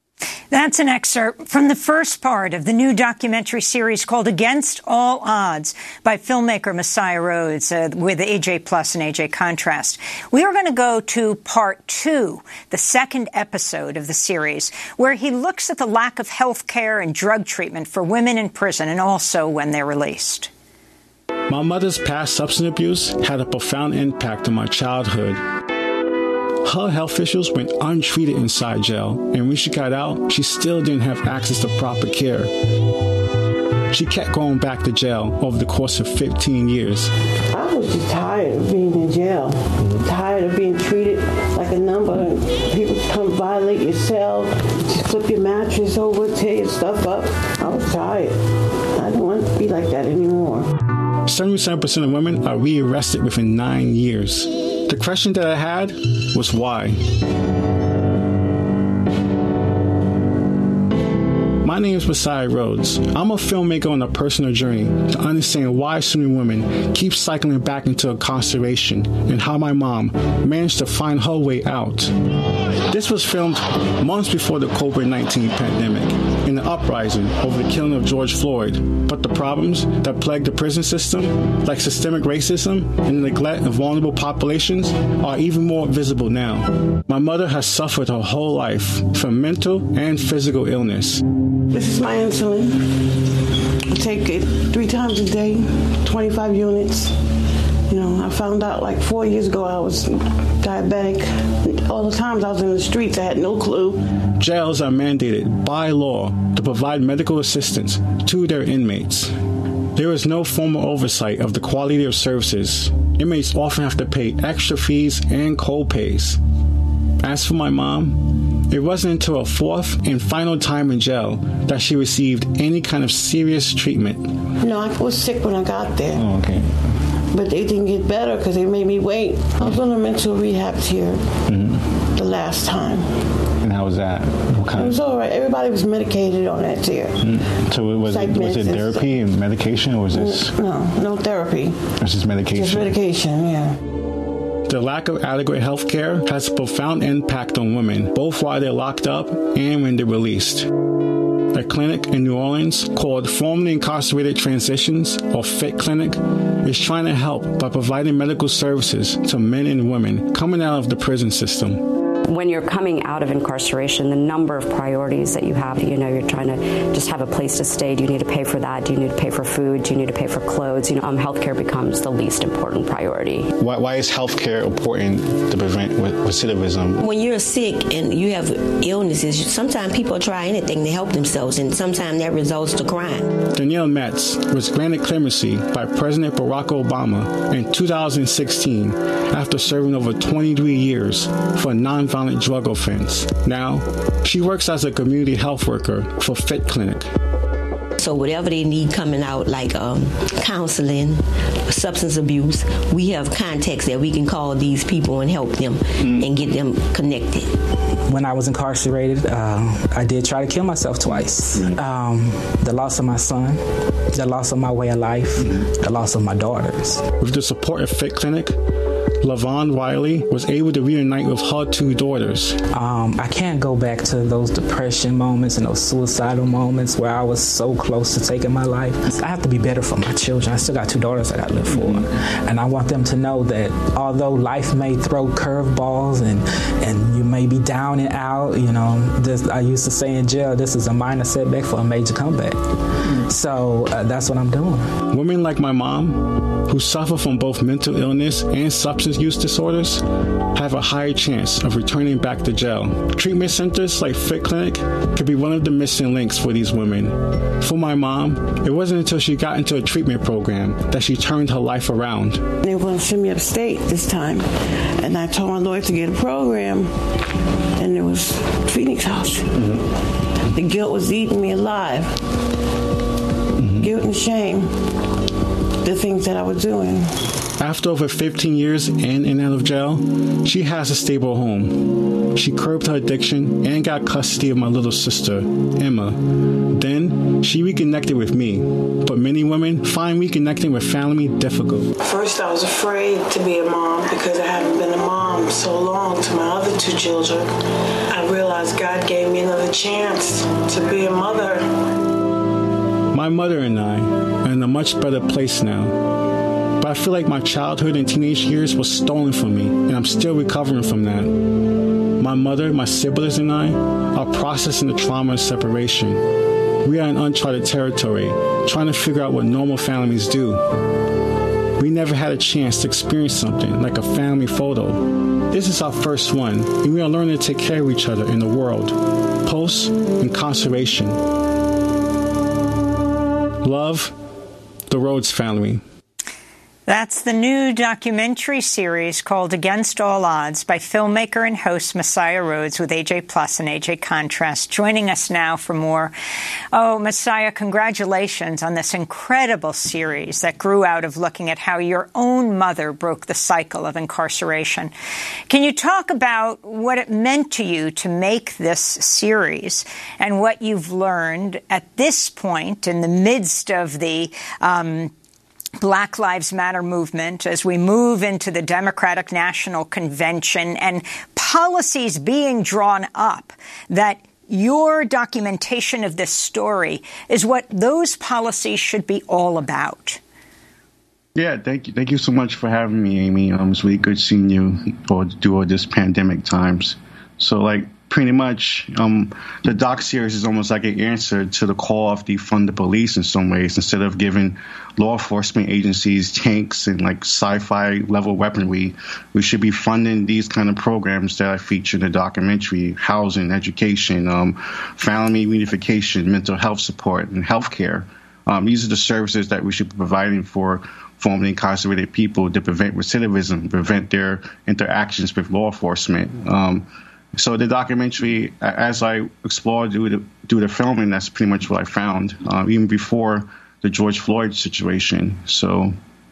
That's an excerpt from the first part of the new documentary series called Against All Odds by filmmaker Messiah Rhodes uh, with A J Plus and A J Contrast. We are going to go to part two, the second episode of the series, where he looks at the lack of health care and drug treatment for women in prison and also when they're released. My mother's past substance abuse had a profound impact on my childhood. Her health officials went untreated inside jail, and when she got out, she still didn't have access to proper care. She kept going back to jail over the course of fifteen years. I was just tired of being in jail, tired of being treated like a number, and people come violate your cell, just flip your mattress over, tear your stuff up. I was tired. I don't want to be like that anymore. seventy-seven percent of women are rearrested within nine years. The question that I had was why. My name is Messiah Rhodes. I'm a filmmaker on a personal journey to understand why so many women keep cycling back into incarceration and how my mom managed to find her way out. This was filmed months before the COVID nineteen pandemic and the uprising over the killing of George Floyd. But the problems that plague the prison system, like systemic racism and the neglect of vulnerable populations, are even more visible now. My mother has suffered her whole life from mental and physical illness. This is my insulin. I take it three times a day, twenty-five units. You know, I found out like four years ago I was diabetic. All the times I was in the streets, I had no clue. Jails are mandated by law to provide medical assistance to their inmates. There is no formal oversight of the quality of services. Inmates often have to pay extra fees and co-pays. As for my mom, it wasn't until her fourth and final time in jail that she received any kind of serious treatment. No, I was sick when I got there. Oh, okay. But they didn't get better because they made me wait. I was on a mental rehab here mm-hmm. the last time. And how was that? What kind it was all right. Everybody was medicated on that tier. Mm-hmm. So it was, it, was it therapy and medication, or was this? No, no therapy. Or was this medication? Just medication, yeah. The lack of adequate health care has a profound impact on women, both while they're locked up and when they're released. A clinic in New Orleans called Formerly Incarcerated Transitions, or FIT Clinic, is trying to help by providing medical services to men and women coming out of the prison system. When you're coming out of incarceration, the number of priorities that you have, you know, you're trying to just have a place to stay. Do you need to pay for that? Do you need to pay for food? Do you need to pay for clothes? You know, um, healthcare becomes the least important priority. Why, why is healthcare important to prevent recidivism? When you're sick and you have illnesses, sometimes people try anything to help themselves, and sometimes that results to crime. Danielle Metz was granted clemency by President Barack Obama in two thousand sixteen after serving over twenty-three years for a nonviolent drug offense. Now, she works as a community health worker for FIT Clinic. So whatever they need coming out, like um, counseling, substance abuse, we have contacts that we can call these people and help them mm. and get them connected. When I was incarcerated, uh, I did try to kill myself twice. Mm. Um, the loss of my son, the loss of my way of life, mm. the loss of my daughters. With the support of FIT Clinic, LaVon Wiley was able to reunite with her two daughters. Um, I can't go back to those depression moments and those suicidal moments where I was so close to taking my life. I have to be better for my children. I still got two daughters I got to live for. Mm-hmm. And I want them to know that although life may throw curveballs and, and you may be down and out, you know, this, I used to say in jail, this is a minor setback for a major comeback. Mm-hmm. So uh, that's what I'm doing. Women like my mom, who suffer from both mental illness and substance use disorders, have a higher chance of returning back to jail. Treatment centers like FIT Clinic could be one of the missing links for these women. For my mom, it wasn't until she got into a treatment program that she turned her life around. They were going to send me upstate this time, and I told my lawyer to get a program, and it was Phoenix House. Mm-hmm. The guilt was eating me alive. Mm-hmm. Guilt and shame, the things that I was doing. After over fifteen years in and out of jail, she has a stable home. She curbed her addiction and got custody of my little sister, Emma. Then, she reconnected with me. But many women find reconnecting with family difficult. First, I was afraid to be a mom because I haven't been a mom so long to my other two children. I realized God gave me another chance to be a mother. My mother and I are in a much better place now. But I feel like my childhood and teenage years were stolen from me, and I'm still recovering from that. My mother, my siblings, and I are processing the trauma of separation. We are in uncharted territory, trying to figure out what normal families do. We never had a chance to experience something like a family photo. This is our first one, and we are learning to take care of each other in the world, post-incarceration. Love, the Rhodes Family. That's the new documentary series called Against All Odds by filmmaker and host Messiah Rhodes with A J Plus and A J Contrast. Joining us now for more. Oh, Messiah, congratulations on this incredible series that grew out of looking at how your own mother broke the cycle of incarceration. Can you talk about what it meant to you to make this series and what you've learned at this point in the midst of the um, Black Lives Matter movement as we move into the Democratic National Convention and policies being drawn up, that your documentation of this story is what those policies should be all about? Yeah, thank you. Thank you so much for having me, Amy. Um, it's really good seeing you all during this pandemic times. So, like, pretty much, um, the doc series is almost like an answer to the call of defund the police in some ways. Instead of giving law enforcement agencies tanks and like sci-fi level weaponry, we should be funding these kind of programs that I feature in the documentary: housing, education, um, family reunification, mental health support, and healthcare. Um, these are the services that we should be providing for formerly incarcerated people to prevent recidivism, prevent their interactions with law enforcement. Um, So the documentary, as I explored through the, through the filming, that's pretty much what I found, uh, even before the George Floyd situation. So,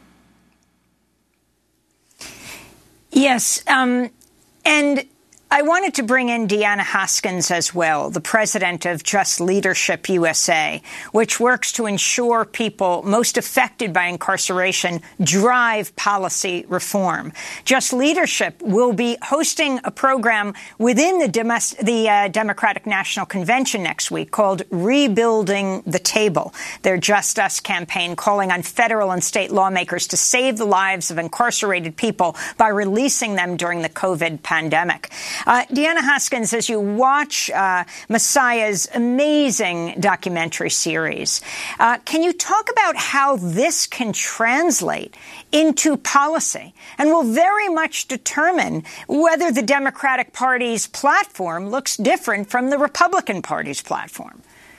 yes, um, and I wanted to bring in Deanna Hoskins as well, the president of Just Leadership U S A, which works to ensure people most affected by incarceration drive policy reform. Just Leadership will be hosting a program within the, Dem- the uh, Democratic National Convention next week called Rebuilding the Table, their Just Us campaign calling on federal and state lawmakers to save the lives of incarcerated people by releasing them during the COVID pandemic. Uh, Deanna Hoskins, as you watch uh, Messiah's amazing documentary series, uh, can you talk about how this can translate into policy and will very much determine whether the Democratic Party's platform looks different from the Republican Party's platform?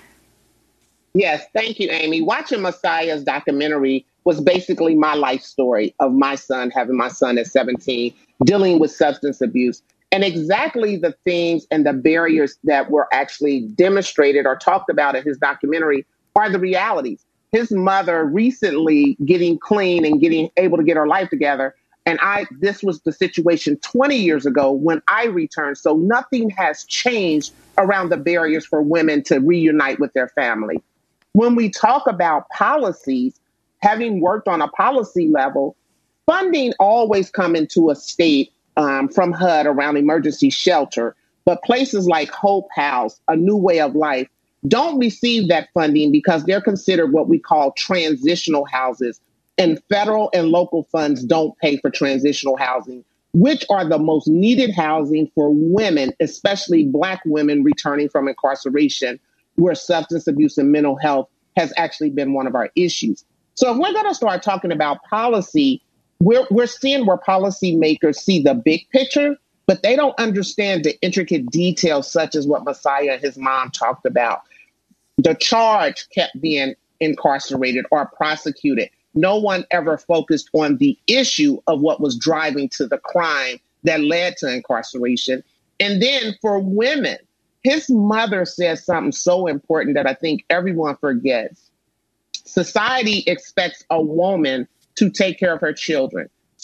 Yes, thank you, Amy. Watching Messiah's documentary was basically my life story of my son, having my son at seventeen, dealing with substance abuse. And exactly the things and the barriers that were actually demonstrated or talked about in his documentary are the realities. His mother recently getting clean and getting able to get her life together. And I, this was the situation twenty years ago when I returned. So nothing has changed around the barriers for women to reunite with their family. When we talk about policies, having worked on a policy level, funding always come into a state Um, from H U D around emergency shelter, but places like Hope House, A New Way of Life, don't receive that funding because they're considered what we call transitional houses, and federal and local funds don't pay for transitional housing, which are the most needed housing for women, especially Black women returning from incarceration, where substance abuse and mental health has actually been one of our issues. So if we're going to start talking about policy, We're, we're seeing where policymakers see the big picture, but they don't understand the intricate details such as what Messiah and his mom talked about. The charge kept being incarcerated or prosecuted. No one ever focused on the issue of what was driving to the crime that led to incarceration. And then for women, his mother says something so important that I think everyone forgets. Society expects a woman to take care of her children.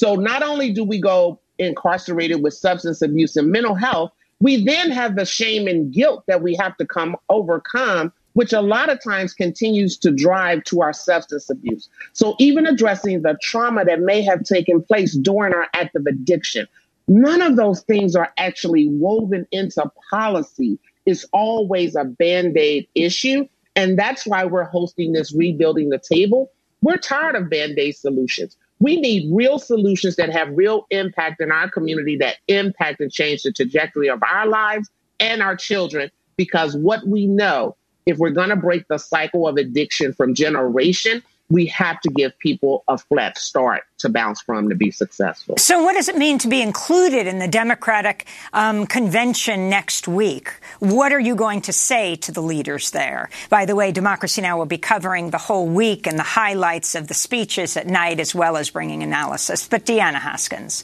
So not only do we go incarcerated with substance abuse and mental health, we then have the shame and guilt that we have to come overcome, which a lot of times continues to drive to our substance abuse. So even addressing the trauma that may have taken place during our active addiction, none of those things are actually woven into policy. It's always a Band-Aid issue. And that's why we're hosting this Rebuilding the Table. We're tired of Band-Aid solutions. We need real solutions that have real impact in our community, that impact and change the trajectory of our lives and our children. Because what we know, if we're going to break the cycle of addiction from generation, we have to give people a flat start to bounce from to be successful. So what does it mean to be included in the Democratic um, convention next week? What are you going to say to the leaders there? By the way, Democracy Now! Will be covering the whole week and the highlights of the speeches at night, as well as bringing analysis. But Deanna Haskins.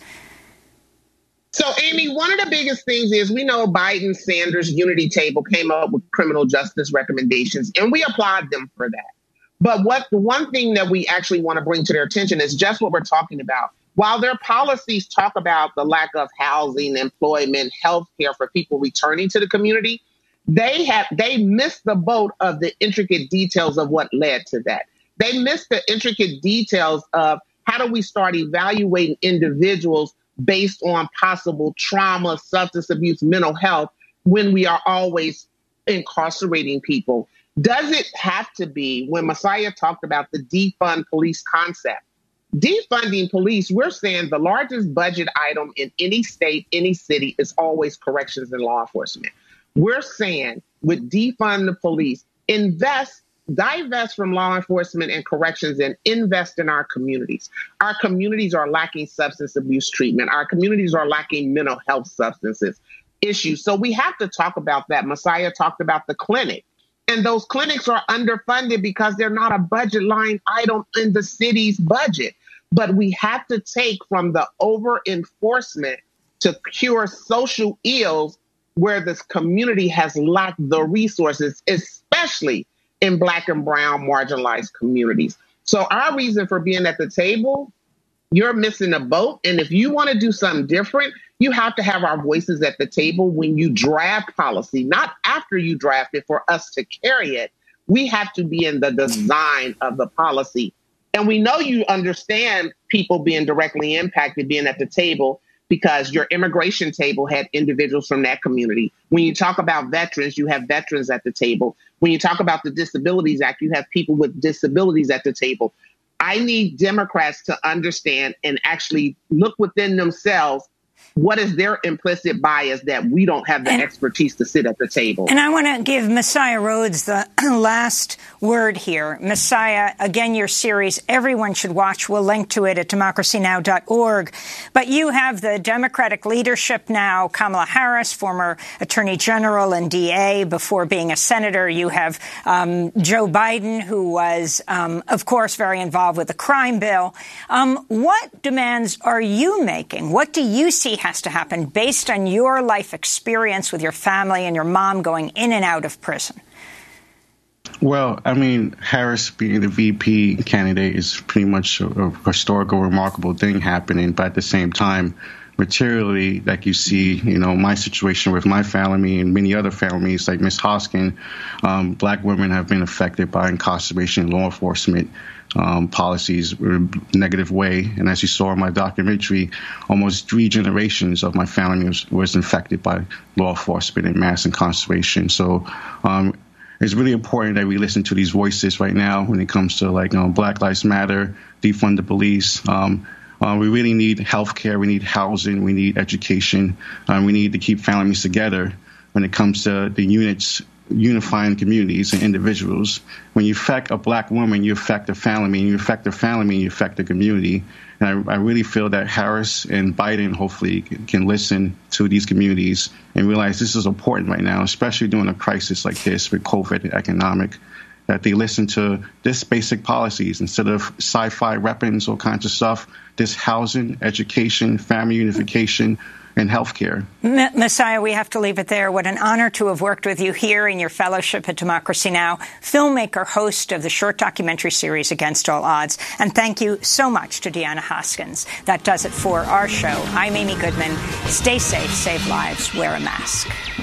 So, Amy, one of the biggest things is we know Biden-Sanders Unity Table came up with criminal justice recommendations, and we applaud them for that. But what the one thing that we actually want to bring to their attention is just what we're talking about. While their policies talk about the lack of housing, employment, health care for people returning to the community, they have they missed the boat of the intricate details of what led to that. They missed the intricate details of how do we start evaluating individuals based on possible trauma, substance abuse, mental health, when we are always incarcerating people. Does it have to be, when Messiah talked about the defund police concept, defunding police, we're saying the largest budget item in any state, any city is always corrections and law enforcement. We're saying with defund the police, invest, divest from law enforcement and corrections and invest in our communities. Our communities are lacking substance abuse treatment. Our communities are lacking mental health substances issues. So we have to talk about that. Messiah talked about the clinic. And those clinics are underfunded because they're not a budget line item in the city's budget. But we have to take from the over enforcement to cure social ills where this community has lacked the resources, especially in Black and brown marginalized communities. So our reason for being at the table, you're missing a boat. And if you want to do something different, you have to have our voices at the table when you draft policy, not after you draft it for us to carry it. We have to be in the design of the policy. And we know you understand people being directly impacted being at the table because your immigration table had individuals from that community. When you talk about veterans, you have veterans at the table. When you talk about the Disabilities Act, you have people with disabilities at the table. I need Democrats to understand and actually look within themselves. What is their implicit bias that we don't have the and, expertise to sit at the table? And I want to give Messiah Rhodes the last word here. Messiah, again, your series, everyone should watch. We'll link to it at democracy now dot org. But you have the Democratic leadership now, Kamala Harris, former Attorney General and D A before being a senator. You have um, Joe Biden, who was, um, of course, very involved with the crime bill. Um, what demands are you making? What do you see has to happen based on your life experience with your family and your mom going in and out of prison? Well, I mean, Harris being the V P candidate is pretty much a, a historical, remarkable thing happening. But at the same time, materially, like you see, you know, my situation with my family and many other families like Miz Hoskin, um, Black women have been affected by incarceration and law enforcement um, policies in a negative way. And as you saw in my documentary, almost three generations of my family was, was infected by law enforcement and mass incarceration. So um, it's really important that we listen to these voices right now when it comes to like um, Black Lives Matter, defund the police. Um, Uh, we really need health care. We need housing. We need education. Um, we need to keep families together when it comes to the units unifying communities and individuals. When you affect a Black woman, you affect a family. And you affect a family, you affect the community. And I, I really feel that Harris and Biden hopefully can listen to these communities and realize this is important right now, especially during a crisis like this with COVID and economic, that they listen to this basic policies instead of sci-fi weapons, all kinds of stuff. This housing, education, family unification, in healthcare. M- Messiah, we have to leave it there. What an honor to have worked with you here in your fellowship at Democracy Now!, filmmaker, host of the short documentary series Against All Odds. And thank you so much to Deanna Hoskins. That does it for our show. I'm Amy Goodman. Stay safe, save lives, wear a mask.